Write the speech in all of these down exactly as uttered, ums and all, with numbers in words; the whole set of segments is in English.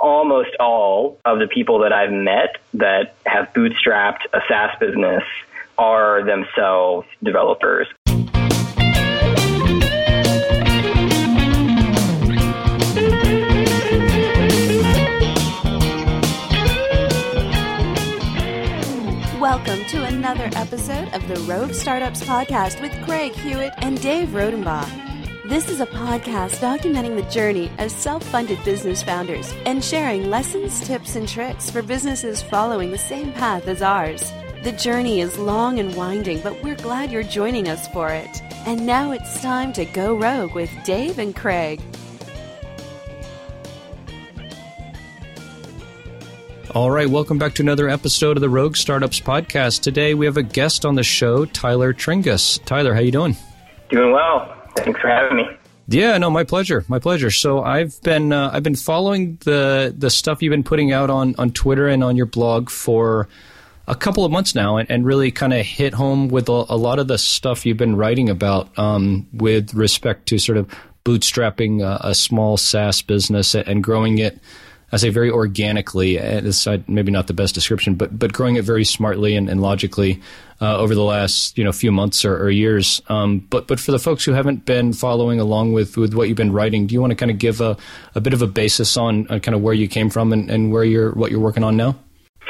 almost all of the people that I've met that have bootstrapped a SaaS business are themselves developers. Welcome to another episode of the Rogue Startups Podcast with Craig Hewitt and Dave Rodenbach. This is a podcast documenting the journey of self-funded business founders and sharing lessons, tips, and tricks for businesses following the same path as ours. The journey is long and winding, but we're glad you're joining us for it. And now it's time to go rogue with Dave and Craig. All right, welcome back to another episode of the Rogue Startups Podcast. Today we have a guest on the show, Tyler Tringas. Tyler, how you doing? Doing well. Thanks for having me. Yeah, no, my pleasure, my pleasure. So I've been uh, I've been following the the stuff you've been putting out on, on Twitter and on your blog for a couple of months now, and, and really kind of hit home with a, a lot of the stuff you've been writing about um, with respect to sort of bootstrapping a, a small SaaS business and growing it, I say very organically, and it's maybe not the best description, but but growing it very smartly and, and logically uh, over the last you know few months or, or years. Um, but but for the folks who haven't been following along with, with what you've been writing, do you want to kind of give a, a bit of a basis on, on kind of where you came from and, and where you're what you're working on now?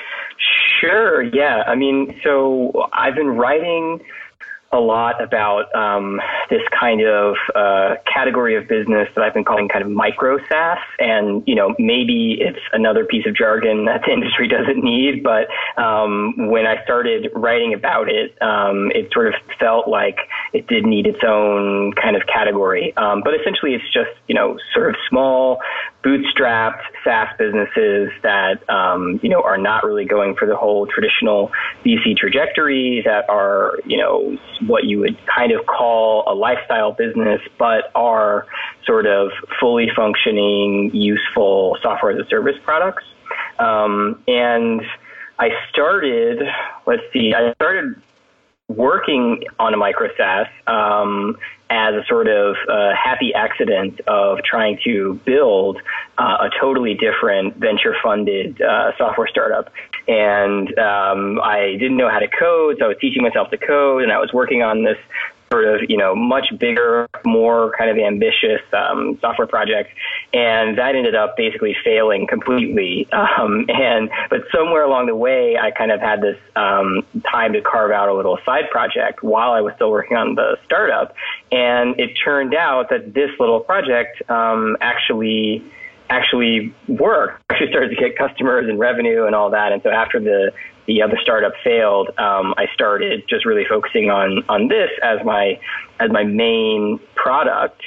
Sure. Yeah. I mean, so I've been writing a lot about um, this kind of uh, category of business that I've been calling kind of micro SaaS. And, you know, maybe it's another piece of jargon that the industry doesn't need. But um, when I started writing about it, um, it sort of felt like it did need its own kind of category. Um, but essentially, it's just, you know, sort of small, bootstrapped SaaS businesses that, um, you know, are not really going for the whole traditional V C trajectory, that are, you know, what you would kind of call a lifestyle business, but are sort of fully functioning, useful software as a service products. Um, and I started, let's see, I started working on a micro SaaS um, as a sort of uh, happy accident of trying to build uh, a totally different venture-funded uh, software startup. And um, I didn't know how to code, so I was teaching myself to code, and I was working on this sort of, you know, much bigger, more kind of ambitious um, software project. And that ended up basically failing completely. Um, and but somewhere along the way, I kind of had this um, time to carve out a little side project while I was still working on the startup. And it turned out that this little project um, actually actually worked. Actually started to get customers and revenue and all that. And so after the the other startup failed, um, I started just really focusing on on this as my as my main product.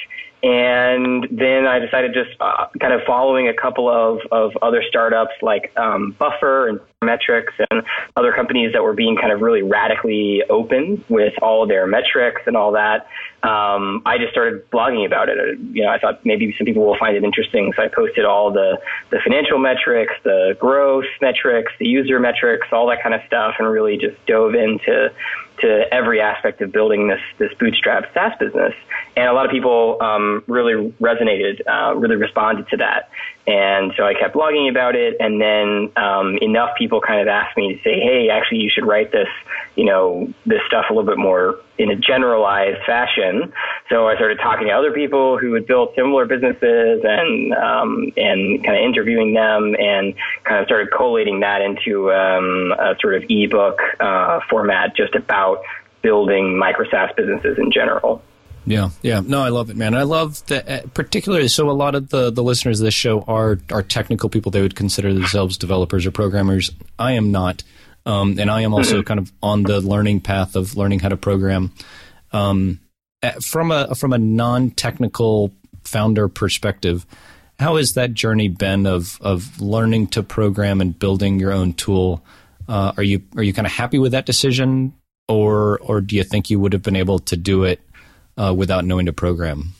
And then I decided just uh, kind of following a couple of, of other startups like um, Buffer and Metrics and other companies that were being kind of really radically open with all of their metrics and all that. Um, I just started blogging about it. You know, I thought maybe some people will find it interesting. So I posted all the, the financial metrics, the growth metrics, the user metrics, all that kind of stuff, and really just dove into to every aspect of building this this bootstrap SaaS business. And a lot of people um, really resonated, uh, really responded to that. And so I kept blogging about it. And then um, enough people kind of asked me to say, hey, actually, you should write this, you know, this stuff a little bit more in a generalized fashion. So I started talking to other people who had built similar businesses and um, and kind of interviewing them, and kind of started collating that into um, a sort of ebook uh, format just about building micro SaaS businesses in general. Yeah, yeah. No, I love it, man. I love that, uh, particularly, so a lot of the, the listeners of this show are are technical people. They would consider themselves developers or programmers. I am not. Um, and I am also kind of on the learning path of learning how to program. Um, from a from a non-technical founder perspective, how has that journey been of of learning to program and building your own tool? Uh, are you are you kind of happy with that decision, or or do you think you would have been able to do it uh, without knowing to program?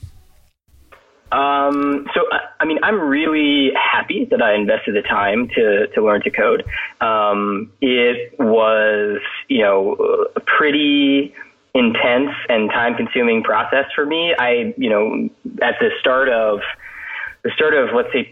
Um, so, I mean, I'm really happy that I invested the time to, to learn to code. Um, it was, you know, a pretty intense and time consuming process for me. I, you know, at the start of the start of, let's say,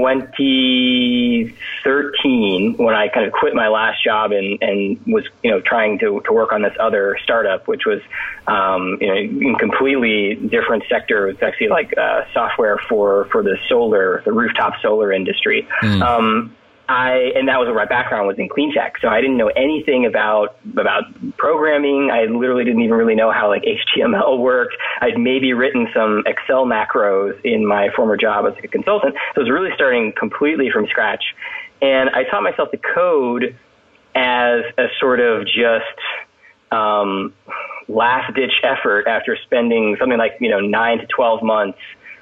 twenty thirteen, when I kind of quit my last job and, and was, you know, trying to, to work on this other startup, which was, um, you know, in completely different sector. It's actually like uh, software for, for the solar, the rooftop solar industry. Mm. Um, I, and that was where my background was in clean tech. So I didn't know anything about, about programming. I literally didn't even really know how like H T M L worked. I'd maybe written some Excel macros in my former job as a consultant. So I was really starting completely from scratch. And I taught myself to code as a sort of just, um, last ditch effort after spending something like, you know, nine to twelve months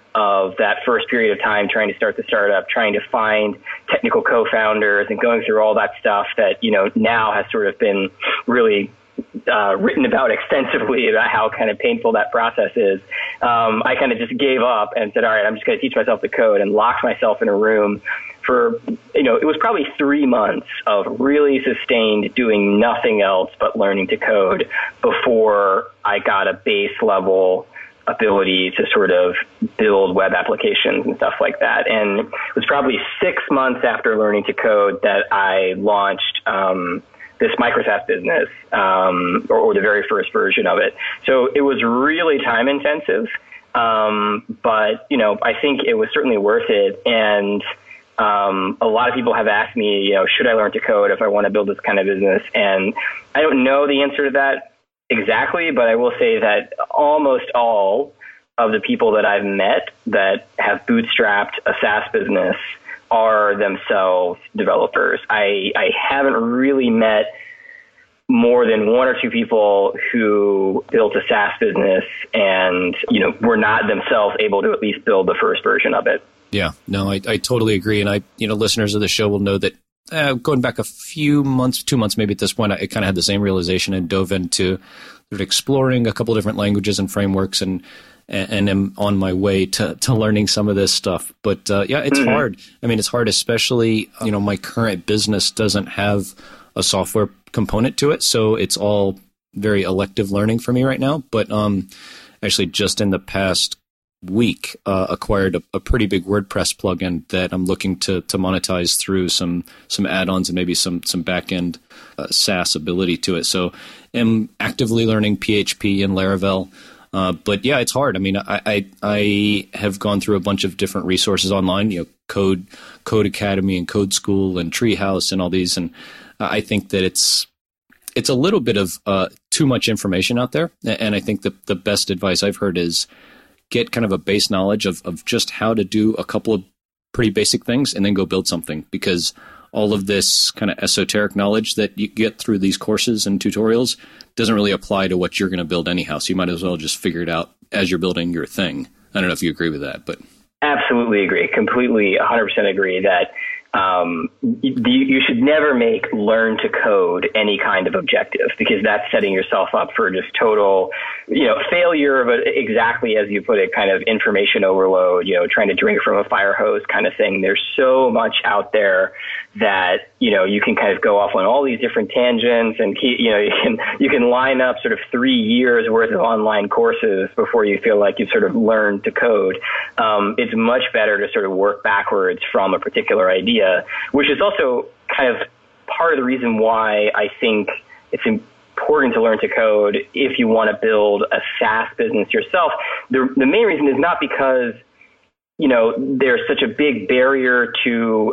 of that first period of time trying to start the startup, trying to find technical co-founders and going through all that stuff that, you know, now has sort of been really uh, written about extensively about how kind of painful that process is. Um, I kind of just gave up and said, all right, I'm just going to teach myself to code, and locked myself in a room for, you know, it was probably three months of really sustained doing nothing else but learning to code before I got a base level ability to sort of build web applications and stuff like that. And it was probably six months after learning to code that I launched um, this micro SaaS business, um, or, or the very first version of it. So it was really time intensive, um, but, you know, I think it was certainly worth it. And um, a lot of people have asked me, you know, should I learn to code if I want to build this kind of business? And I don't know the answer to that exactly, but I will say that almost all of the people that I've met that have bootstrapped a SaaS business are themselves developers. I, I haven't really met more than one or two people who built a SaaS business and, you know, were not themselves able to at least build the first version of it. Yeah, no, I, I totally agree. And I, you know, listeners of the show will know that Uh, going back a few months, two months maybe at this point, I kind of had the same realization and dove into sort of exploring a couple of different languages and frameworks, and and am on my way to, to learning some of this stuff. But uh, yeah, it's mm-hmm. hard. I mean, it's hard, especially, you know, my current business doesn't have a software component to it, so it's all very elective learning for me right now. But um, actually, just in the past week, uh, acquired a, a pretty big WordPress plugin that I'm looking to to monetize through some some add-ons and maybe some some back-end uh, SaaS ability to it. So I'm actively learning P H P and Laravel. Uh, but yeah, it's hard. I mean, I, I I have gone through a bunch of different resources online, you know, Code Code Academy and Code School and Treehouse and all these, and I think that it's it's a little bit of uh, too much information out there. And I think the the best advice I've heard is get kind of a base knowledge of, of just how to do a couple of pretty basic things and then go build something, because all of this kind of esoteric knowledge that you get through these courses and tutorials doesn't really apply to what you're going to build anyhow. So you might as well just figure it out as you're building your thing. I don't know if you agree with that, but. Absolutely agree. Completely one hundred percent agree that um, you, you should never make learn to code any kind of objective, because that's setting yourself up for just total, you know, failure, but exactly as you put it, kind of information overload, you know, trying to drink from a fire hose kind of thing. There's so much out there that, you know, you can kind of go off on all these different tangents, and, you know, you can, you can line up sort of three years worth of online courses before you feel like you've sort of learned to code. Um, it's much better to sort of work backwards from a particular idea, which is also kind of part of the reason why I think it's important to learn to code if you want to build a SaaS business yourself. The, the main reason is not because, you know, there's such a big barrier to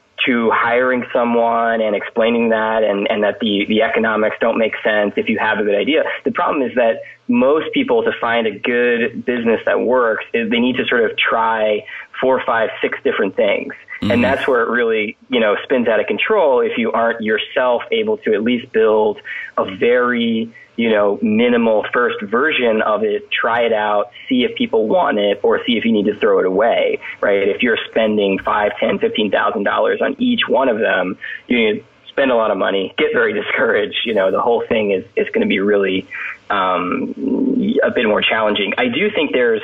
to hiring someone and explaining that, and, and that the, the economics don't make sense if you have a good idea. The problem is that most people, to find a good business that works, is they need to sort of try four, five, six different things. Mm-hmm. And that's where it really, you know, spins out of control if you aren't yourself able to at least build a very, you know, minimal first version of it, try it out, see if people want it, or see if you need to throw it away, right? If you're spending five, ten, fifteen thousand dollars on each one of them, you spend a lot of money, get very discouraged. You know, the whole thing is is going to be really um, a bit more challenging. I do think there's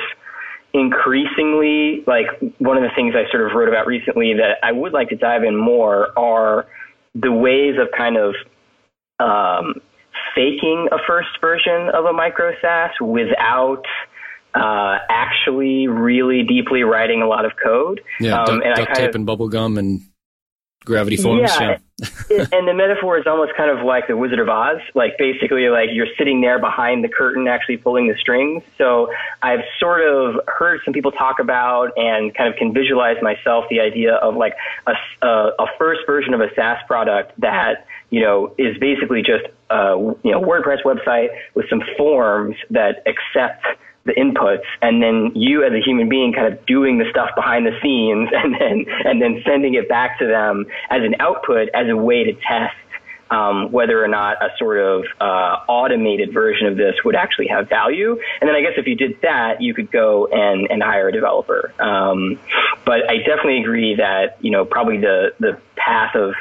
increasingly, like, one of the things I sort of wrote about recently that I would like to dive in more are the ways of kind of um, faking a first version of a micro SaaS without uh, actually really deeply writing a lot of code. Yeah, um, duct, and duct I kind tape of, and bubble gum and gravity forms. Yeah, yeah. And the metaphor is almost kind of like the Wizard of Oz. Like basically, like you're sitting there behind the curtain, actually pulling the strings. So I've sort of heard some people talk about and kind of can visualize myself the idea of like a, a, a first version of a SaaS product that, you know, is basically just a, you know, WordPress website with some forms that accept the inputs, and then you as a human being kind of doing the stuff behind the scenes, and then and then sending it back to them as an output, as a way to test um, whether or not a sort of uh, automated version of this would actually have value. And then I guess if you did that, you could go and, and hire a developer. Um, but I definitely agree that, you know, probably the the path of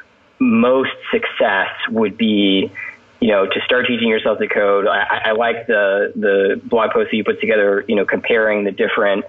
most success would be, you know, to start teaching yourself the code. I, I like the the blog post that you put together, you know, comparing the different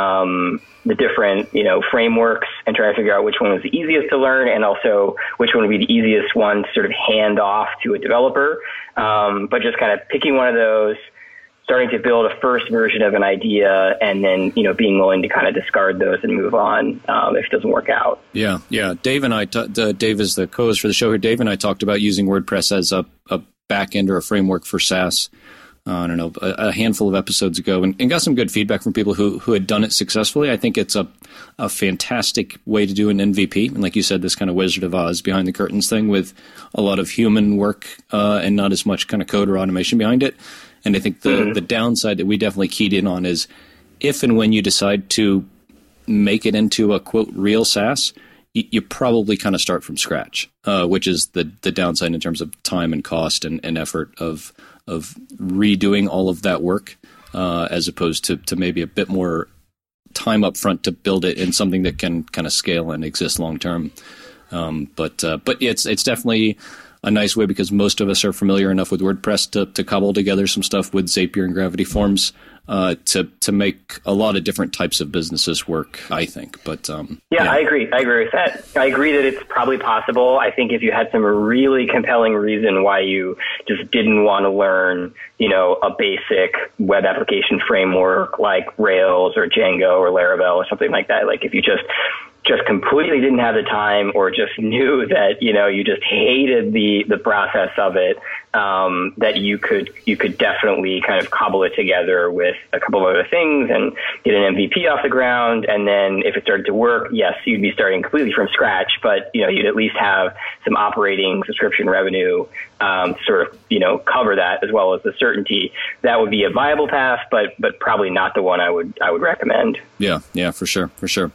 um, the different, you know, frameworks and trying to figure out which one was the easiest to learn, and also which one would be the easiest one to sort of hand off to a developer. Um, but just kind of picking one of those, starting to build a first version of an idea, and then, you know, being willing to kind of discard those and move on um, if it doesn't work out. Yeah, yeah. Dave and I, t- the, Dave is the co-host for the show here. Dave and I talked about using WordPress as a, a backend or a framework for SaaS. Uh, I don't know, a, a handful of episodes ago, and, and got some good feedback from people who who had done it successfully. I think it's a a fantastic way to do an M V P, and like you said, this kind of Wizard of Oz behind the curtains thing with a lot of human work uh, and not as much kind of code or automation behind it. And I think the, mm-hmm. the downside that we definitely keyed in on is if and when you decide to make it into a, quote, real SaaS, you, you probably kind of start from scratch, uh, which is the, the downside in terms of time and cost and, and effort of of redoing all of that work, uh, as opposed to, to maybe a bit more time up front to build it in something that can kind of scale and exist long term. Um, but uh, but it's it's definitely a nice way, because most of us are familiar enough with WordPress to, to cobble together some stuff with Zapier and Gravity Forms uh, to to make a lot of different types of businesses work, I think. But um, yeah, yeah, I agree. I agree with that. I agree that it's probably possible. I think if you had some really compelling reason why you just didn't want to learn, you know, a basic web application framework like Rails or Django or Laravel or something like that, like if you just just completely didn't have the time, or just knew that, you know, you just hated the, the process of it, um, that you could, you could definitely kind of cobble it together with a couple of other things and get an M V P off the ground. And then if it started to work, yes, you'd be starting completely from scratch, but, you know, you'd at least have some operating subscription revenue, um, to sort of, you know, cover that, as well as the certainty. That would be a viable path, but, but probably not the one I would, I would recommend. Yeah. Yeah, for sure. For sure.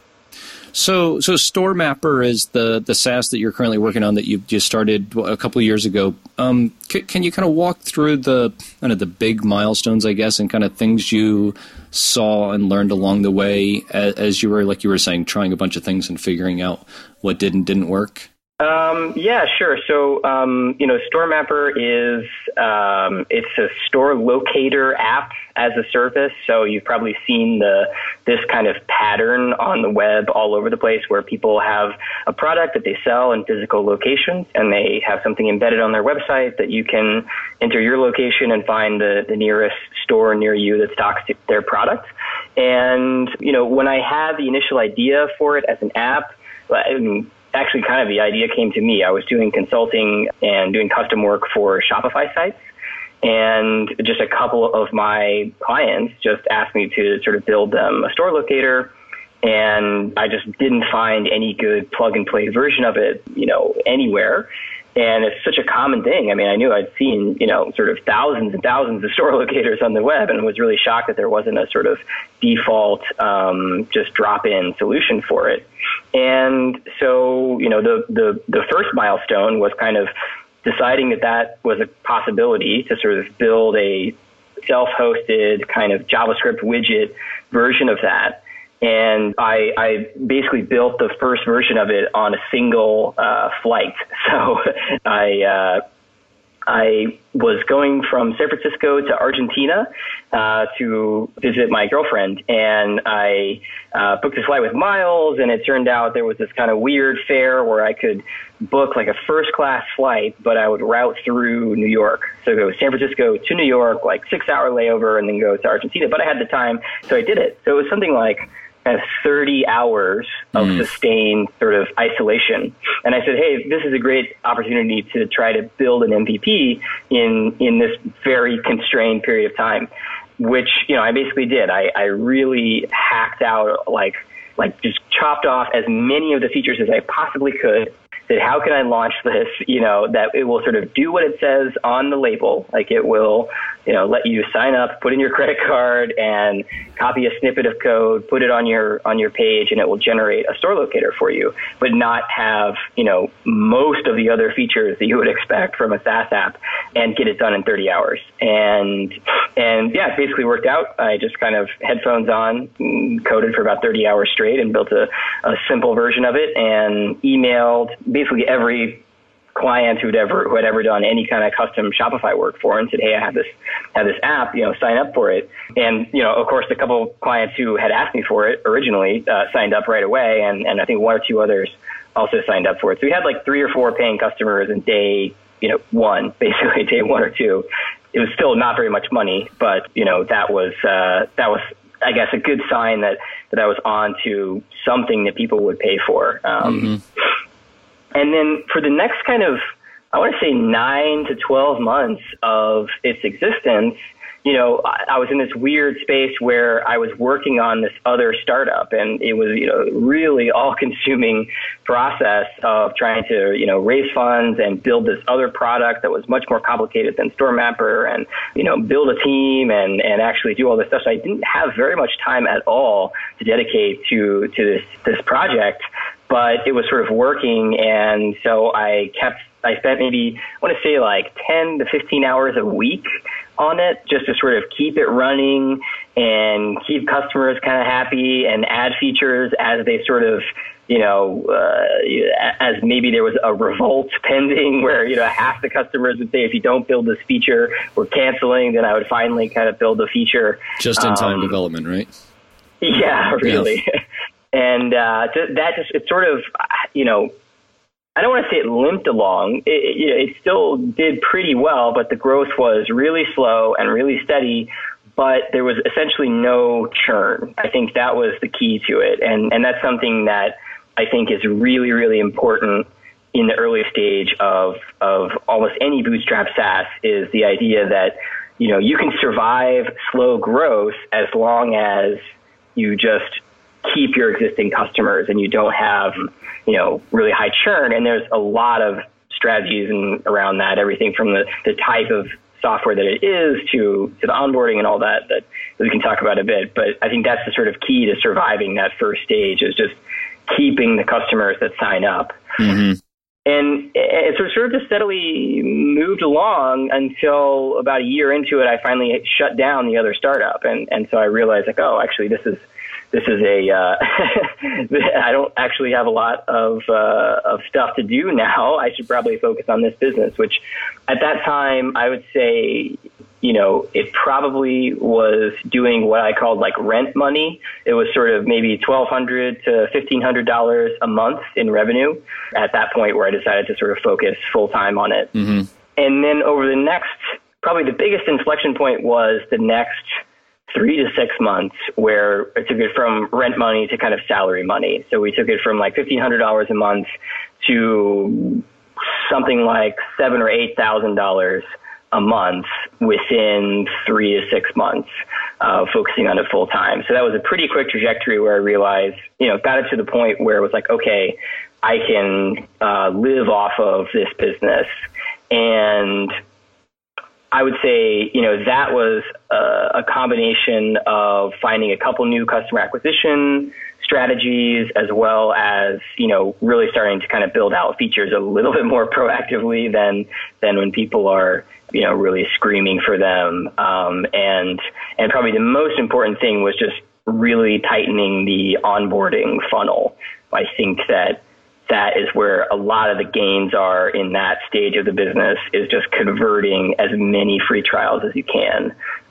So, so StoreMapper is the, the SaaS that you're currently working on that you just started a couple of years ago. Um, c- can you kind of walk through the kind of the big milestones, I guess, and kind of things you saw and learned along the way as, as you were, like you were saying, trying a bunch of things and figuring out what did and didn't work? Um, yeah, sure. So, um, you know, StoreMapper is, um, it's a store locator app as a service. So you've probably seen the, this kind of pattern on the web all over the place, where people have a product that they sell in physical locations, and they have something embedded on their website that you can enter your location and find the, the nearest store near you that stocks their product. And, you know, when I had the initial idea for it as an app, I mean, actually kind of the idea came to me. I was doing consulting and doing custom work for Shopify sites, and just a couple of my clients just asked me to sort of build them a store locator, and I just didn't find any good plug and play version of it, you know, anywhere. And it's such a common thing. I mean, I knew I'd seen, you know, sort of thousands and thousands of store locators on the web, and was really shocked that there wasn't a sort of default, um, just drop-in solution for it. And so, you know, the, the, the first milestone was kind of deciding that that was a possibility, to sort of build a self-hosted kind of JavaScript widget version of that. And I, I basically built the first version of it on a single uh, flight. So I uh, I was going from San Francisco to Argentina uh, to visit my girlfriend, and I uh, booked a flight with miles, and it turned out there was this kind of weird fare where I could book like a first-class flight, but I would route through New York. So go San Francisco to New York, like six-hour layover, and then go to Argentina. But I had the time, so I did it. So it was something like kind of thirty hours of mm. sustained sort of isolation. And I said, hey, this is a great opportunity to try to build an M V P in, in this very constrained period of time, which, you know, I basically did. I, I really hacked out, like, like just chopped off as many of the features as I possibly could. Said, how can I launch this, you know, that it will sort of do what it says on the label, like it will, you know, let you sign up, put in your credit card, and copy a snippet of code, put it on your on your page, and it will generate a store locator for you, but not have, you know, most of the other features that you would expect from a SaaS app, and get it done in thirty hours. And and yeah, it basically worked out. I just kind of headphones on, coded for about thirty hours straight, and built a, a simple version of it, and emailed basically every client who'd ever who had ever done any kind of custom Shopify work for, and said, hey, I have this have this app, you know, sign up for it. And, you know, of course, the couple of clients who had asked me for it originally uh, signed up right away, and, and I think one or two others also signed up for it. So we had like three or four paying customers in day, you know, one, basically day one or two. It was still not very much money, but, you know, that was uh, that was, I guess, a good sign that, that I was on to something that people would pay for. Um, mm-hmm. And then for the next kind of, I want to say nine to twelve months of its existence, you know, I, I was in this weird space where I was working on this other startup, and it was, you know, really all-consuming process of trying to, you know, raise funds and build this other product that was much more complicated than StoreMapper, and, you know, build a team and, and actually do all this stuff. So I didn't have very much time at all to dedicate to, to this, this project. But it was sort of working, and so I kept, I spent maybe, I want to say like ten to fifteen hours a week on it, just to sort of keep it running and keep customers kind of happy and add features as they sort of, you know, uh, as maybe there was a revolt pending where, you know, half the customers would say, if you don't build this feature, we're canceling. Then I would finally kind of build the feature. Just-in-time um, development, right? Yeah, really. Yeah. And uh, that just, it sort of, you know, I don't want to say it limped along. It, it, it still did pretty well, but the growth was really slow and really steady, but there was essentially no churn. I think that was the key to it. And, and that's something that I think is really, really important in the early stage of, of almost any bootstrap SaaS, is the idea that, you know, you can survive slow growth as long as you just keep your existing customers and you don't have, you know, really high churn. And there's a lot of strategies and around that, everything from the, the type of software that it is to, to the onboarding and all that, that we can talk about a bit. But I think that's the sort of key to surviving that first stage, is just keeping the customers that sign up. Mm-hmm. And, and so it sort of just steadily moved along until about a year into it, I finally shut down the other startup. And, and so I realized, like, oh, actually, this is, This is a, uh, I don't actually have a lot of, uh, of stuff to do now. I should probably focus on this business, which at that time I would say, you know, it probably was doing what I called like rent money. It was sort of maybe twelve hundred to fifteen hundred dollars a month in revenue at that point, where I decided to sort of focus full time on it. Mm-hmm. And then over the next, probably the biggest inflection point was the next three to six months, where I took it from rent money to kind of salary money. So we took it from like fifteen hundred dollars a month to something like seven or eight thousand dollars a month within three to six months, uh, focusing on it full time. So that was a pretty quick trajectory where I realized, you know, got it to the point where it was like, okay, I can uh, live off of this business. And I would say, you know, that was a, a combination of finding a couple new customer acquisition strategies, as well as, you know, really starting to kind of build out features a little bit more proactively than than when people are, you know, really screaming for them. Um, and and probably the most important thing was just really tightening the onboarding funnel. I think that that is where a lot of the gains are in that stage of the business, is just converting as many free trials as you can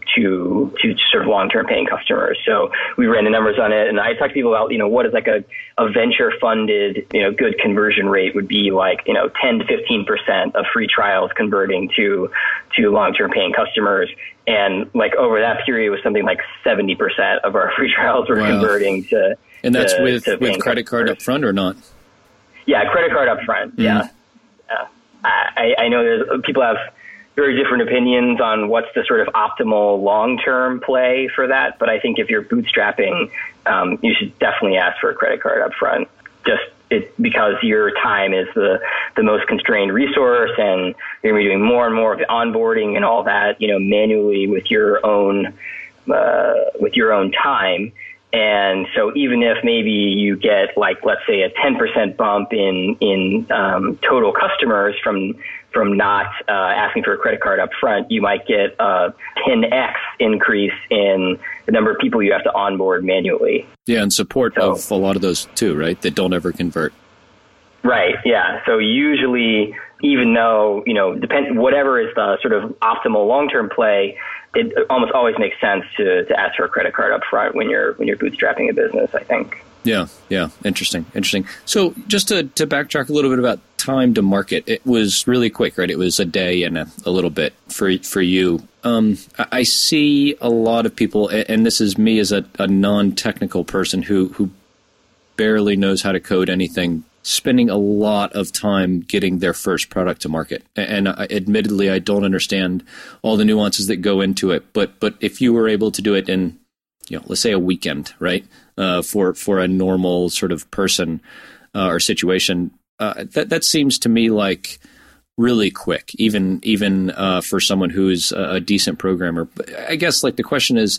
to to sort of long-term paying customers. So we ran the numbers on it, and I talked to people about, you know, what is like a, a venture-funded, you know, good conversion rate would be like, you know, ten to fifteen percent of free trials converting to to long-term paying customers. And like over that period was something like seventy percent of our free trials were wow. converting to And that's to, with, to with credit card up front or not? Yeah, credit card up front. Mm-hmm. Yeah. yeah. I, I know there's people have very different opinions on what's the sort of optimal long-term play for that. But I think if you're bootstrapping, um, you should definitely ask for a credit card up front. Just it, because your time is the, the most constrained resource, and you're going to be doing more and more of the onboarding and all that, you know, manually with your own, uh, with your own time. And so even if maybe you get like, let's say a ten percent bump in, in, um, total customers from, from not, uh, asking for a credit card up front, you might get a ten X increase in the number of people you have to onboard manually. Yeah. And support so, of a lot of those too, right? That don't ever convert. Right. Yeah. So usually, even though, you know, depend, whatever is the sort of optimal long-term play, it almost always makes sense to, to ask for a credit card up front when you're when you're bootstrapping a business, I think. Yeah, yeah. Interesting, interesting. So just to, to backtrack a little bit about time to market, it was really quick, right? It was a day and a, a little bit for for you. Um, I see a lot of people, and this is me as a, a non-technical person who, who barely knows how to code anything, spending a lot of time getting their first product to market. And I, admittedly, I don't understand all the nuances that go into it. But but if you were able to do it in, you know, let's say a weekend, right, uh, for for a normal sort of person uh, or situation, uh, that that seems to me like really quick, even even uh, for someone who's a decent programmer. I guess like the question is,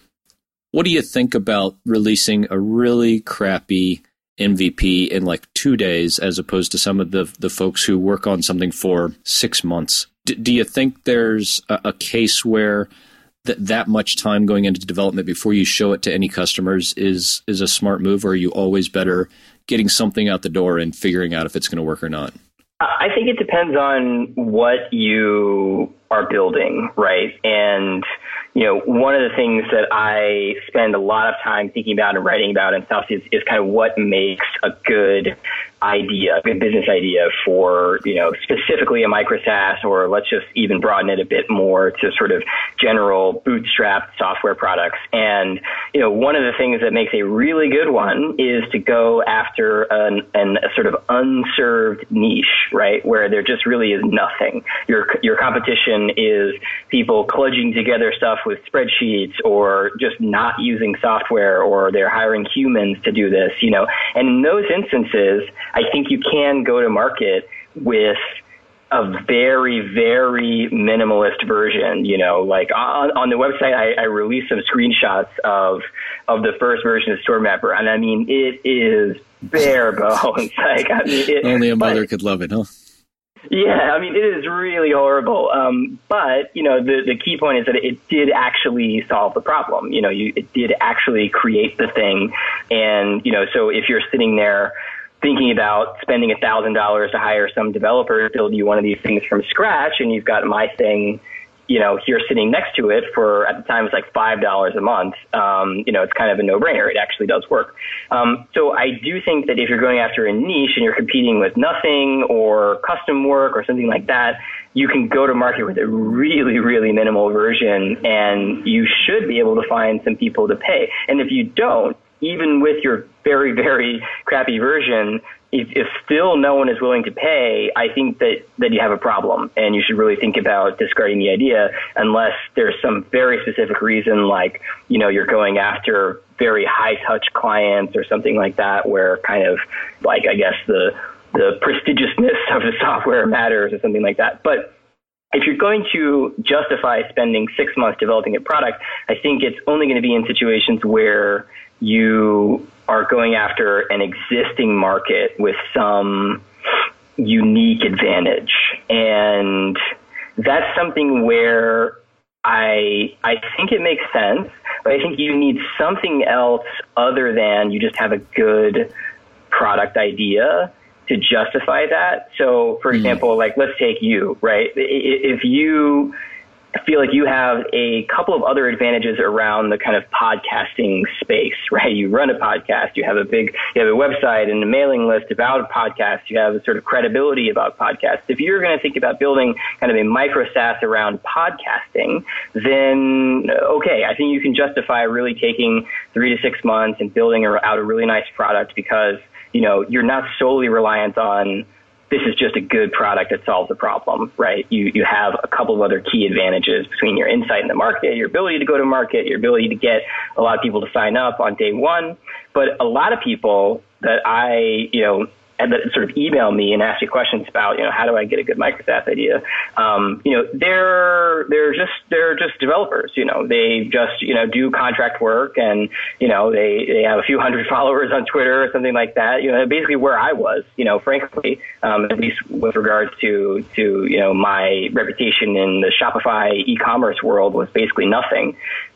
what do you think about releasing a really crappy M V P in like two days as opposed to some of the the folks who work on something for six months? D- do you think there's a, a case where th- that much time going into development before you show it to any customers is is a smart move, or are you always better getting something out the door and figuring out if it's going to work or not? I think it depends on what you are building, right? And, you know, one of the things that I spend a lot of time thinking about and writing about and stuff is, is kind of what makes a good idea, a good business idea for, you know, specifically a micro SaaS, or let's just even broaden it a bit more to sort of general bootstrapped software products. And, you know, one of the things that makes a really good one is to go after an, an a sort of unserved niche, right, where there just really is nothing. Your your competition is people kludging together stuff with spreadsheets, or just not using software, or they're hiring humans to do this, you know. And in those instances, I think you can go to market with a very, very minimalist version. You know, like on, on the website, I, I released some screenshots of of the first version of StoreMapper, and I mean, it is bare bones. Like, I mean, it, only a mother but, could love it, huh? Yeah, I mean, it is really horrible. Um, but, you know, the, the key point is that it did actually solve the problem. You know, you, it did actually create the thing. And, you know, so if you're sitting there thinking about spending a thousand dollars to hire some developer to build you one of these things from scratch, and you've got my thing, you know, here sitting next to it for, at the time, it was like five dollars a month. Um, you know, it's kind of a no-brainer. It actually does work. Um, so I do think that if you're going after a niche and you're competing with nothing or custom work or something like that, you can go to market with a really, really minimal version, and you should be able to find some people to pay. And if you don't, even with your very, very crappy version, if, if still no one is willing to pay, I think that, that you have a problem, and you should really think about discarding the idea unless there's some very specific reason, like, you know, you're going after very high touch clients or something like that, where kind of like, I guess the, the prestigiousness of the software matters or something like that. But if you're going to justify spending six months developing a product, I think it's only going to be in situations where you are going after an existing market with some unique advantage. And that's something where I I think it makes sense, but I think you need something else other than you just have a good product idea to justify that. So, for example, like let's take you, right? If you feel like you have a couple of other advantages around the kind of podcasting space, right? You run a podcast, you have a big, you have a website and a mailing list about podcasts, you have a sort of credibility about podcasts. If you're going to think about building kind of a micro SaaS around podcasting, then okay, I think you can justify really taking three to six months and building out a really nice product because, you know, you're not solely reliant on this is just a good product that solves a problem, right? You you have a couple of other key advantages between your insight in the market, your ability to go to market, your ability to get a lot of people to sign up on day one. But a lot of people that I, you know, that sort of email me and ask you questions about, you know, how do I get a good micro SaaS idea? Um, you know, they're they're just they're just developers. You know, they just you know do contract work, and you know they they have a few hundred followers on Twitter or something like that. You know, basically where I was. You know, frankly, um, at least with regards to to you know my reputation in the Shopify e-commerce world was basically nothing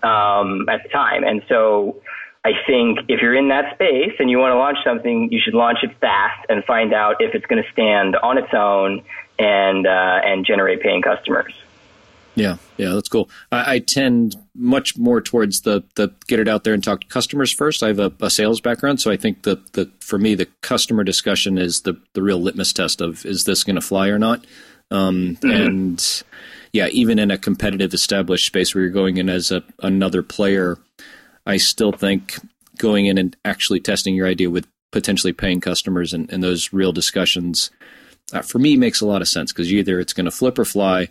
um, at the time, and so. I think if you're in that space and you want to launch something, you should launch it fast and find out if it's going to stand on its own and uh, and generate paying customers. Yeah, yeah, that's cool. I, I tend much more towards the the get it out there and talk to customers first. I have a, a sales background, so I think the the for me the customer discussion is the the real litmus test of is this going to fly or not. Um, mm-hmm. And yeah, even in a competitive established space where you're going in as a, another player. I still think going in and actually testing your idea with potentially paying customers and, and those real discussions, uh, for me, makes a lot of sense because either it's going to flip or fly,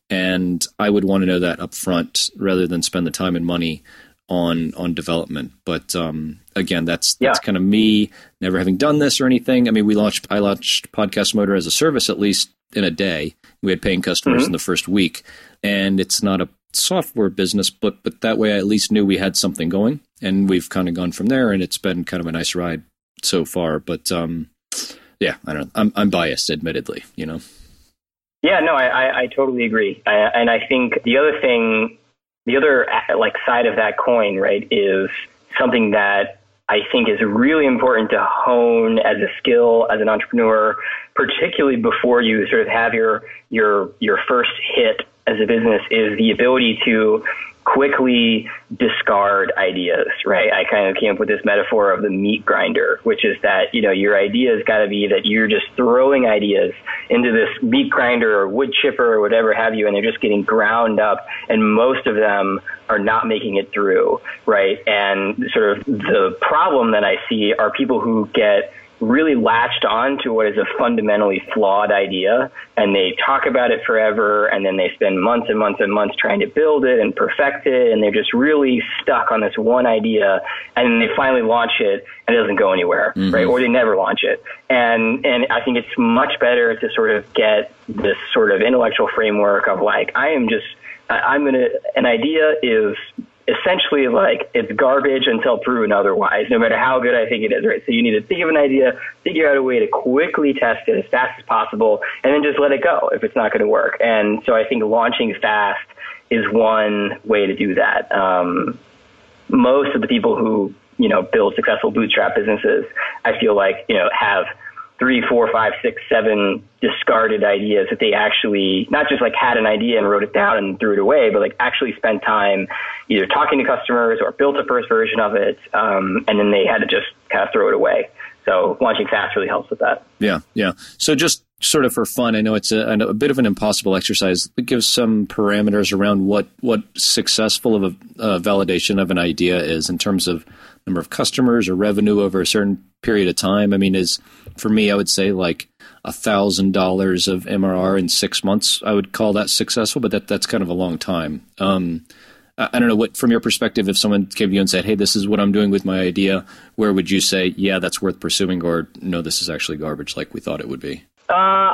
and I would want to know that up front rather than spend the time and money on on development. But um, again, that's yeah. that's kind of me never having done this or anything. I mean, we launched I launched Podcast Motor as a service at least in a day. We had paying customers mm-hmm. in the first week, and it's not a software business, but but that way I at least knew we had something going, and we've kind of gone from there, and it's been kind of a nice ride so far. But um, yeah, I don't know. I'm I'm biased, admittedly, you know. Yeah, no, I I, I totally agree, I, and I think the other thing, the other like side of that coin, right, is something that I think is really important to hone as a skill as an entrepreneur, particularly before you sort of have your your your first hit as a business, is the ability to quickly discard ideas, right? I kind of came up with this metaphor of the meat grinder, which is that, you know, your idea has got to be that you're just throwing ideas into this meat grinder or wood chipper or whatever have you, and they're just getting ground up, and most of them are not making it through, right? And sort of the problem that I see are people who get really latched on to what is a fundamentally flawed idea, and they talk about it forever, and then they spend months and months and months trying to build it and perfect it, and they're just really stuck on this one idea, and then they finally launch it and it doesn't go anywhere, mm-hmm. right? Or they never launch it. And and I think it's much better to sort of get this sort of intellectual framework of like, I am just, I'm going to, an idea is essentially like it's garbage until proven otherwise, no matter how good I think it is, right? So you need to think of an idea, figure out a way to quickly test it as fast as possible, and then just let it go if it's not going to work. And so I think launching fast is one way to do that. Um, most of the people who, you know, build successful bootstrap businesses, I feel like, you know, have three, four, five, six, seven discarded ideas that they actually not just like had an idea and wrote it down and threw it away, but like actually spent time either talking to customers or built a first version of it. Um, and then they had to just kind of throw it away. So launching fast really helps with that. Yeah. Yeah. So just sort of for fun, I know it's a, a bit of an impossible exercise. It gives some parameters around what, what successful of a uh, validation of an idea is in terms of number of customers or revenue over a certain period of time. I mean, is for me, I would say like a thousand dollars of M R R in six months. I would call that successful, but that that's kind of a long time. Um, I, I don't know what, from your perspective, if someone came to you and said, "Hey, this is what I'm doing with my idea," where would you say, "Yeah, that's worth pursuing," or "No, this is actually garbage," like we thought it would be? Uh,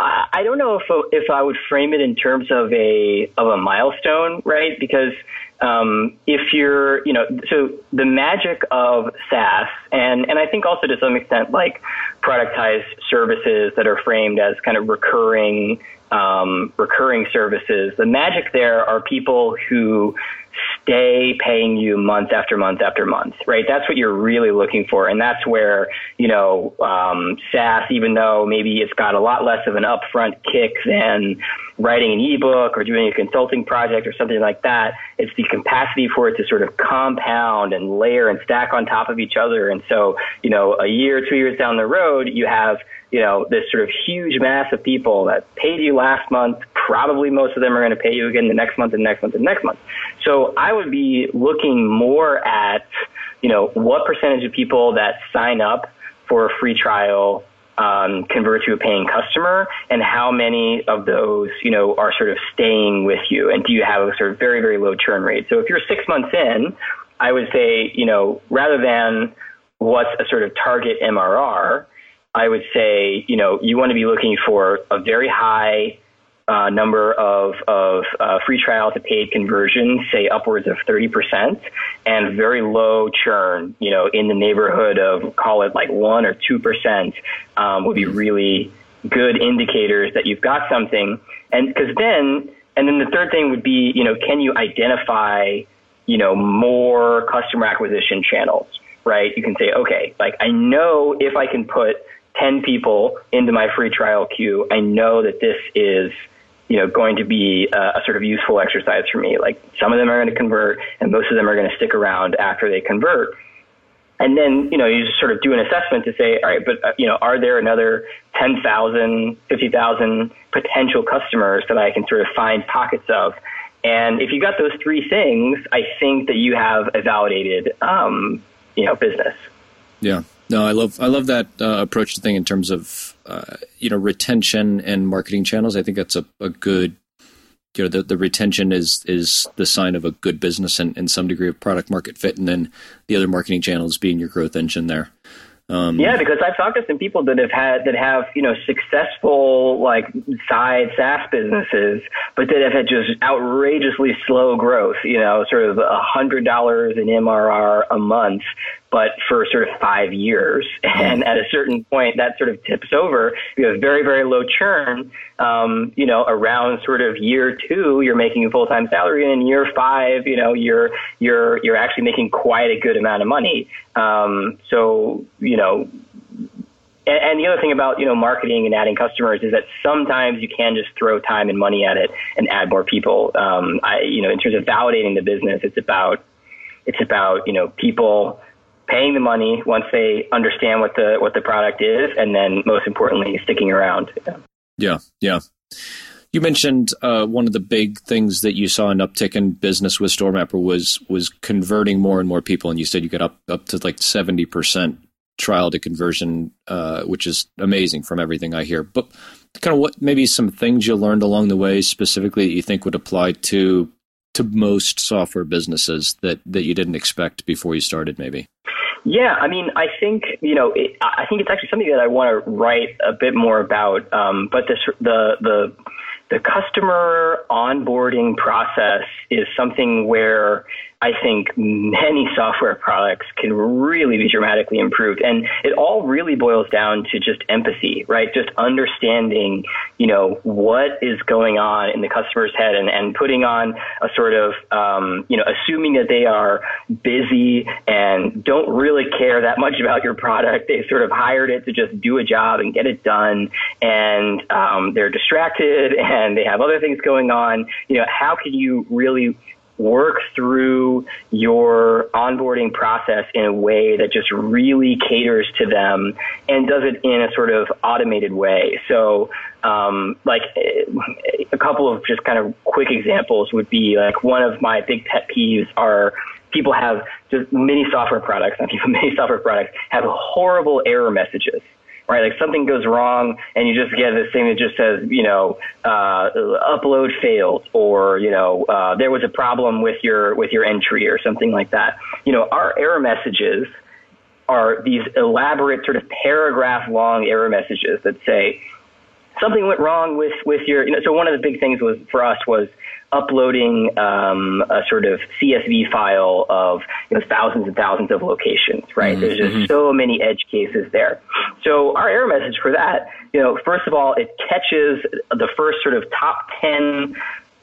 I don't know if if I would frame it in terms of a of a milestone, right? Because um, if you're, you know, so the magic of SaaS, and and I think also to some extent like productized services that are framed as kind of recurring um, recurring services. The magic there are people who stay paying you month after month after month, right? That's what you're really looking for. And that's where, you know, um, SaaS, even though maybe it's got a lot less of an upfront kick than writing an ebook or doing a consulting project or something like that, it's the capacity for it to sort of compound and layer and stack on top of each other. And so, you know, a year, two years down the road, you have, you know, this sort of huge mass of people that paid you last month. Probably most of them are going to pay you again the next month and next month and next month. So I would be looking more at, you know, what percentage of people that sign up for a free trial um, convert to a paying customer, and how many of those, you know, are sort of staying with you, and do you have a sort of very, very low churn rate? So if you're six months in, I would say, you know, rather than what's a sort of target M R R, I would say, you know, you want to be looking for a very high uh, number of, of uh, free trial to paid conversions, say upwards of thirty percent, and very low churn, you know, in the neighborhood of, call it like one or two percent, um, would be really good indicators that you've got something. And because then, and then the third thing would be, you know, can you identify, you know, more customer acquisition channels, right? You can say, okay, like I know if I can put ten people into my free trial queue, I know that this is, you know, going to be a, a sort of useful exercise for me. Like some of them are going to convert and most of them are going to stick around after they convert. And then, you know, you just sort of do an assessment to say, all right, but, uh, you know, are there another ten thousand, fifty thousand potential customers that I can sort of find pockets of? And if you got those three things, I think that you have a validated, um, you know, business. Yeah. No, I love I love that uh, approach to thing in terms of uh, you know, retention and marketing channels. I think that's a, a good, you know, the, the retention is is the sign of a good business and, and some degree of product market fit, and then the other marketing channels being your growth engine there. Um, yeah, because I've talked to some people that have had that have, you know, successful like side SaaS businesses, but that have had just outrageously slow growth, you know, sort of a hundred dollars in M R R a month, but for sort of five years. And at a certain point, that sort of tips over. You have very, very low churn. Um, you know, around sort of year two, you're making a full-time salary, and in year five, you know, you're you're you're actually making quite a good amount of money. Um, so, you know, and, and the other thing about, you know, marketing and adding customers is that sometimes you can just throw time and money at it and add more people. Um, I, you know, in terms of validating the business, it's about it's about, you know, people paying the money once they understand what the what the product is, and then most importantly, sticking around. Yeah, yeah. You mentioned uh, one of the big things that you saw an uptick in business with StoreMapper was was converting more and more people, and you said you got up up to like seventy percent trial to conversion, uh, which is amazing from everything I hear. But kind of what maybe some things you learned along the way specifically that you think would apply to to most software businesses that that you didn't expect before you started, maybe? Yeah, I mean, I think, you know, it, I think it's actually something that I want to write a bit more about. Um, but this, the the the customer onboarding process is something where I think many software products can really be dramatically improved. And it all really boils down to just empathy, right? Just understanding, you know, what is going on in the customer's head, and, and putting on a sort of, um, you know, assuming that they are busy and don't really care that much about your product. They sort of hired it to just do a job and get it done. And um, they're distracted and they have other things going on. You know, how can you really work through your onboarding process in a way that just really caters to them and does it in a sort of automated way? So, um, like a couple of just kind of quick examples would be like, one of my big pet peeves are people have just many software products, not even many software products, have horrible error messages. Right, like something goes wrong, and you just get this thing that just says, you know, uh, upload failed, or you know, uh, there was a problem with your with your entry, or something like that. You know, our error messages are these elaborate, sort of paragraph-long error messages that say something went wrong with with your. You know, so one of the big things was for us was uploading um, a sort of C S V file of, you know, thousands and thousands of locations, right? Mm-hmm. There's just so many edge cases there. So our error message for that, you know, first of all, it catches the first sort of top ten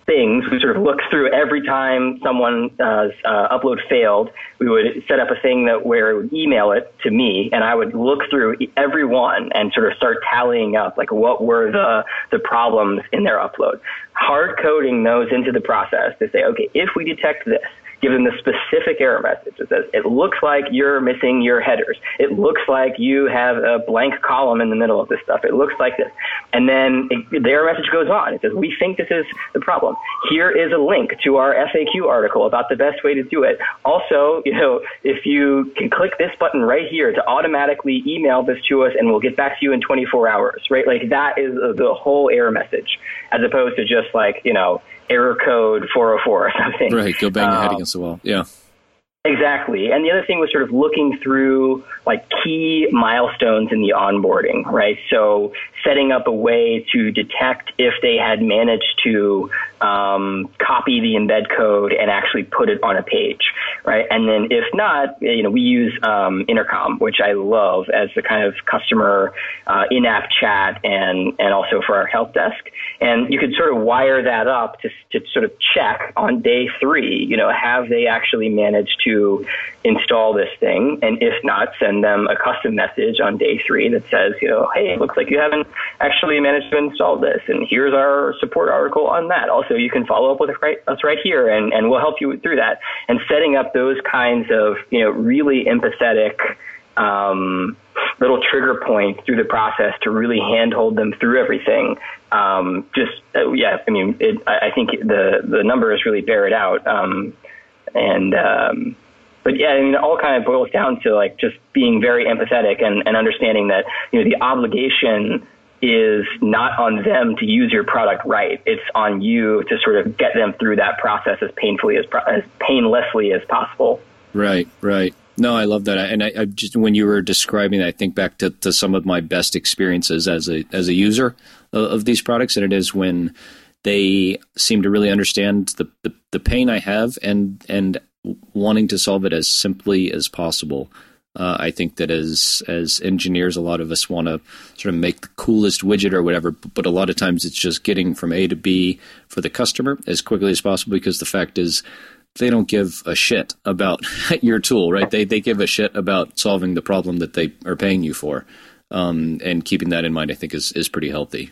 things. We sort of looked through every time someone's uh, uh, upload failed. We would set up a thing that where it would email it to me, and I would look through every one and sort of start tallying up like what were the the problems in their upload, hard coding those into the process to say, okay, if we detect this, give them the specific error message that says, it looks like you're missing your headers. It looks like you have a blank column in the middle of this stuff. It looks like this. And then it, the error message goes on. It says, we think this is the problem. Here is a link to our F A Q article about the best way to do it. Also, you know, if you can click this button right here to automatically email this to us and we'll get back to you in twenty-four hours, right? Like that is the whole error message, as opposed to just like, you know, error code four oh four or something. Right, go bang your head against the wall. Yeah. Exactly. And the other thing was sort of looking through like key milestones in the onboarding, right? So setting up a way to detect if they had managed to um, copy the embed code and actually put it on a page, right? And then if not, you know, we use um, Intercom, which I love as the kind of customer uh, in-app chat and, and also for our help desk. And you could sort of wire that up to, to sort of check on day three, you know, have they actually managed to install this thing? And if not, send them a custom message on day three that says, you know, hey, it looks like you haven't actually managed to install this. And here's our support article on that. Also, you can follow up with us right here and, and we'll help you through that. And setting up those kinds of, you know, really empathetic um, little trigger points through the process to really handhold them through everything. Um, just, uh, yeah, I mean, it, I, I think the, the numbers really bear it out. Um, and, um, but yeah, I mean, it all kind of boils down to like just being very empathetic and, and understanding that, you know, the obligation is not on them to use your product right. It's on you to sort of get them through that process as painfully as, as painlessly as possible. Right, right. No, I love that. And I, I just, when you were describing that, I think back to, to some of my best experiences as a, as a user of, of these products. And it is when they seem to really understand the, the, the pain I have and, and wanting to solve it as simply as possible. Uh, I think that as as engineers, a lot of us want to sort of make the coolest widget or whatever, but a lot of times it's just getting from A to B for the customer as quickly as possible, because the fact is they don't give a shit about your tool, right? They they give a shit about solving the problem that they are paying you for. Um, and keeping that in mind, I think, is, is pretty healthy.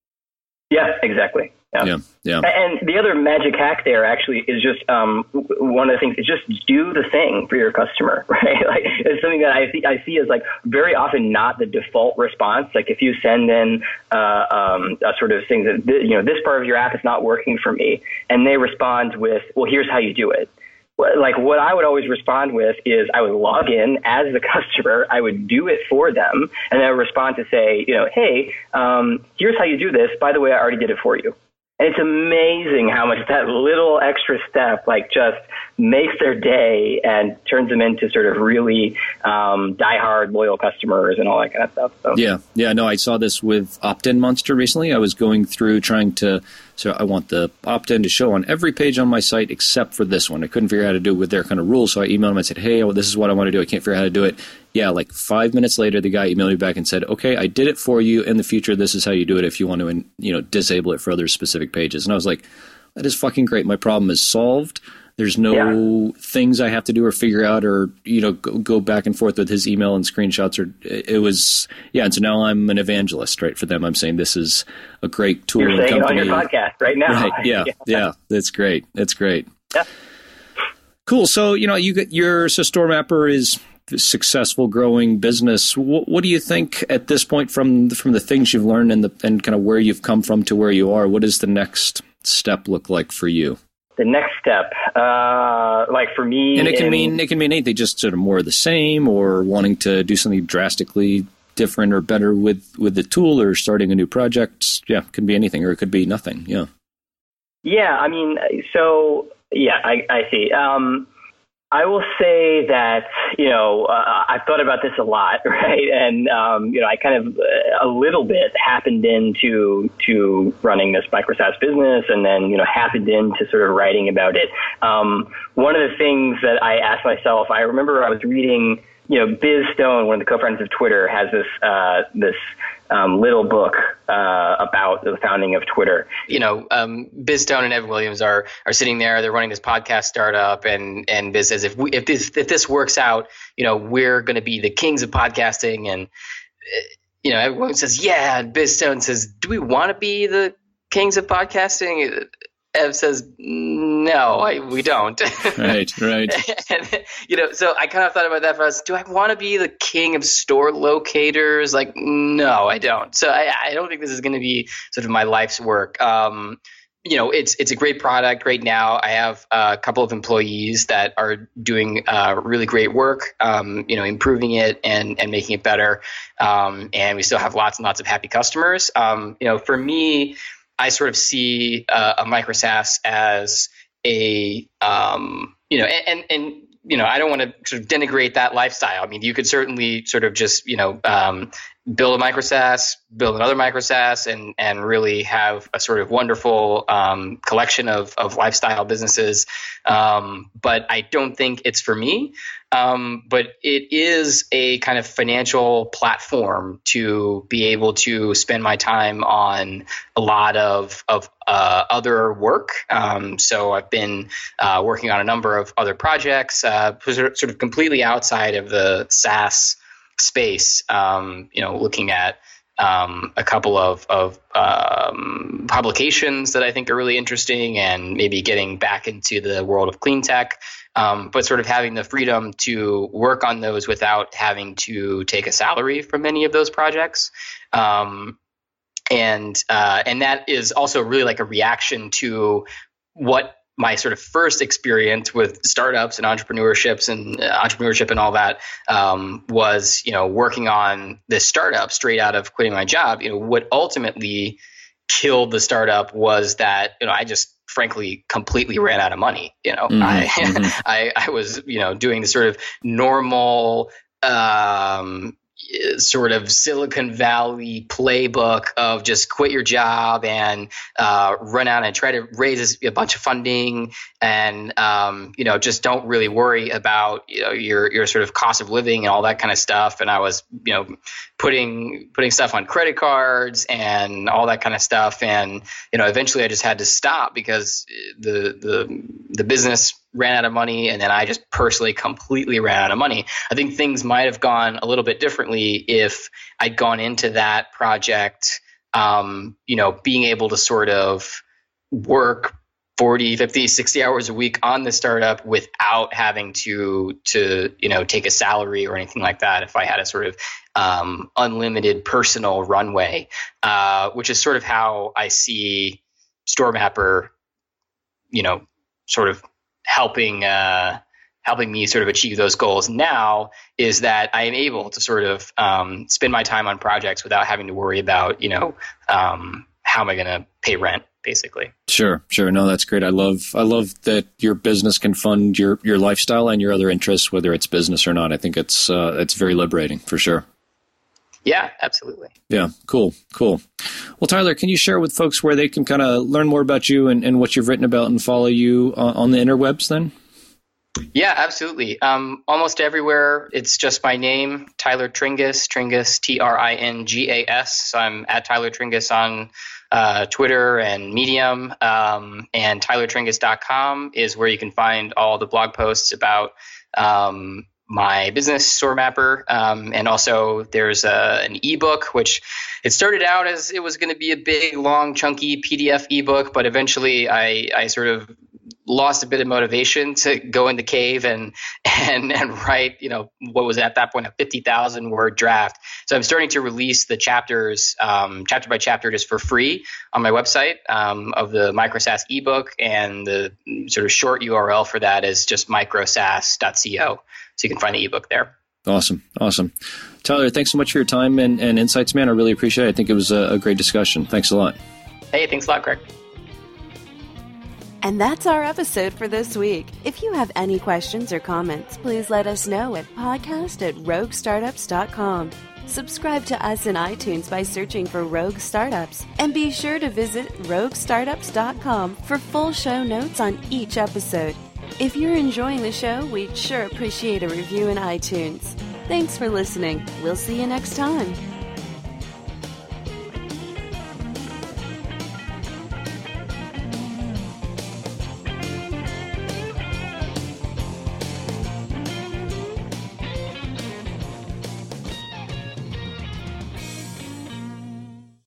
Yeah, exactly. Yeah. yeah, yeah. And the other magic hack there actually is just um, one of the things is just do the thing for your customer, right? Like it's something that I see, I see as like very often not the default response. Like if you send in uh, um, a sort of thing that, you know, this part of your app is not working for me, and they respond with, well, here's how you do it. Like what I would always respond with is I would log in as the customer, I would do it for them, and then I would respond to say, you know, hey, um, here's how you do this. By the way, I already did it for you. And it's amazing how much that little extra step like just makes their day and turns them into sort of really um, diehard loyal customers and all that kind of stuff. So. Yeah, yeah. No, I saw this with Opt-in Monster recently. I was going through trying to, so I want the opt-in to show on every page on my site except for this one. I couldn't figure out how to do it with their kind of rules, so I emailed them and said, hey, well, this is what I want to do. I can't figure out how to do it. Yeah, like five minutes later, the guy emailed me back and said, okay, I did it for you. In the future, this is how you do it if you want to, you know, disable it for other specific pages. And I was like, that is fucking great. My problem is solved. There's no yeah. things I have to do or figure out or, you know, go, go back and forth with his email and screenshots. Or it was, yeah. And so now I'm an evangelist, right? For them, I'm saying this is a great tool. You're and saying company. It on your podcast right now. Right. Yeah, yeah. Yeah. That's great. That's great. Yeah. Cool. So, you know, you get your, so StoreMapper is a successful, growing business. What, what do you think at this point from, from the things you've learned and the, and kind of where you've come from to where you are? What does the next step look like for you? The next step, uh, like for me, and it can in, mean it can mean anything, just sort of more of the same, or wanting to do something drastically different or better with, with the tool, or starting a new project. Yeah, it can be anything, or it could be nothing. Yeah. Yeah, I mean, so yeah, I, I see. Um, I will say that, you know, uh, I've thought about this a lot, right? And, um, you know, I kind of uh, a little bit happened into to running this micro SaaS business, and then, you know, happened into sort of writing about it. Um, one of the things that I asked myself, I remember I was reading, you know, Biz Stone, one of the co-founders of Twitter, has this uh, this um, little book uh, about the founding of Twitter. You know, um, Biz Stone and Evan Williams are are sitting there. They're running this podcast startup, and and Biz says, if we, if this if this works out, you know, we're going to be the kings of podcasting. And you know, everyone says, yeah. And Biz Stone says, do we want to be the kings of podcasting? Ev says, no, I, we don't. Right, right. And, you know, so I kind of thought about that for us. Do I want to be the king of store locators? Like, no, I don't. So I, I don't think this is going to be sort of my life's work. Um, you know, it's it's a great product right now. I have a couple of employees that are doing uh, really great work, um, you know, improving it and, and making it better. Um, and we still have lots and lots of happy customers. Um, you know, for me, I sort of see uh, a micro SaaS as a, um, you know, and, and, and, you know, I don't want to sort of denigrate that lifestyle. I mean, you could certainly sort of just, you know, um, build a micro SaaS, build another micro SaaS, and and really have a sort of wonderful um, collection of of lifestyle businesses. Um, but I don't think it's for me. Um, but it is a kind of financial platform to be able to spend my time on a lot of of uh, other work. Um, so I've been uh, working on a number of other projects, uh, sort of completely outside of the SaaS space. Um, you know, looking at um, a couple of of um, publications that I think are really interesting, and maybe getting back into the world of clean tech. Um, but sort of having the freedom to work on those without having to take a salary from any of those projects. Um, and uh, and that is also really like a reaction to what my sort of first experience with startups and entrepreneurships and uh, entrepreneurship and all that um, was, you know, working on this startup straight out of quitting my job. You know, what ultimately killed the startup was that, you know, I just frankly completely ran out of money. You know, mm-hmm, I, mm-hmm. I, I was, you know, doing the sort of normal, um, sort of Silicon Valley playbook of just quit your job and uh, run out and try to raise a bunch of funding, and um, you know, just don't really worry about, you know, your your sort of cost of living and all that kind of stuff. And I was, you know, putting putting stuff on credit cards and all that kind of stuff. And you know, eventually I just had to stop because the the the business ran out of money, and then I just personally completely ran out of money. I think things might have gone a little bit differently if I'd gone into that project, um, you know, being able to sort of work forty, fifty, sixty hours a week on the startup without having to, to, you know, take a salary or anything like that. If I had a sort of um, unlimited personal runway, uh, which is sort of how I see StoreMapper, you know, sort of helping uh, helping me sort of achieve those goals now, is that I am able to sort of um, spend my time on projects without having to worry about, you know, um, how am I going to pay rent, basically. Sure, sure. No, that's great. I love I love that your business can fund your, your lifestyle and your other interests, whether it's business or not. I think it's uh, it's very liberating for sure. Yeah, absolutely. Yeah, cool, cool. Well, Tyler, can you share with folks where they can kind of learn more about you and, and what you've written about and follow you on, on the interwebs then? Yeah, absolutely. Um, almost everywhere, it's just my name, Tyler Tringas, Tringas, T R I N G A S. So I'm at Tyler Tringas on uh, Twitter and Medium, um, and tyler tringas dot com is where you can find all the blog posts about um my business, StoreMapper, um, and also there's a, an ebook, which it started out as it was going to be a big, long, chunky P D F ebook, but eventually I, I sort of lost a bit of motivation to go in the cave and and and write, you know, what was at that point a fifty thousand word draft. So I'm starting to release the chapters, um, chapter by chapter, just for free on my website um, of the MicroSaaS ebook, and the sort of short U R L for that is just microsaas dot co. So you can find the ebook there. Awesome. Awesome. Tyler, thanks so much for your time and, and insights, man. I really appreciate it. I think it was a, a great discussion. Thanks a lot. Hey, thanks a lot, Craig. And that's our episode for this week. If you have any questions or comments, please let us know at podcast at rogue startups dot com. Subscribe to us in iTunes by searching for Rogue Startups. And be sure to visit rogue startups dot com for full show notes on each episode. If you're enjoying the show, we'd sure appreciate a review in iTunes. Thanks for listening. We'll see you next time.